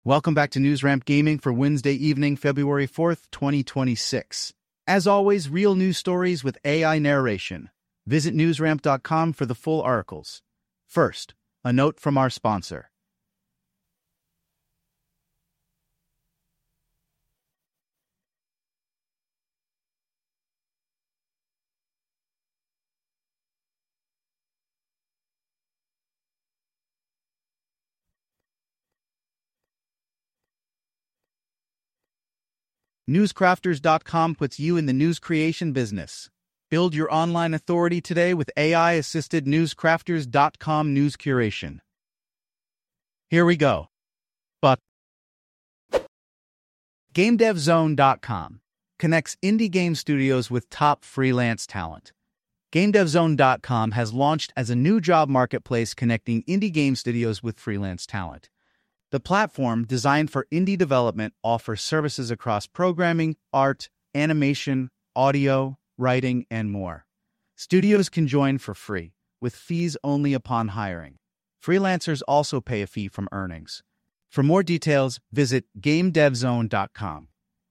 Welcome back to NewsRamp Gaming for Wednesday evening, February 4th, 2026. As always, real news stories with AI narration. Visit newsramp.com for the full articles. First, a note from our sponsor. Newscrafters.com puts you in the news creation business. Build your online authority today with AI-assisted newscrafters.com news curation. Here we go. But GameDevZone.com connects indie game studios with top freelance talent. GameDevZone.com has launched as a new job marketplace connecting indie game studios with freelance talent. The platform, designed for indie development, offers services across programming, art, animation, audio, writing, and more. Studios can join for free, with fees only upon hiring. Freelancers also pay a fee from earnings. For more details, visit GameDevZone.com.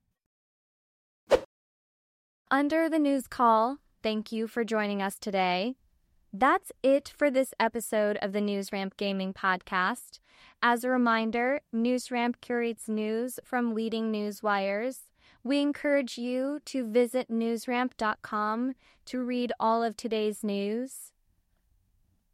Under the news call, thank you for joining us today. That's it for this episode of the NewsRamp Gaming Podcast. As a reminder, NewsRamp curates news from leading news wires. We encourage you to visit newsramp.com to read all of today's news.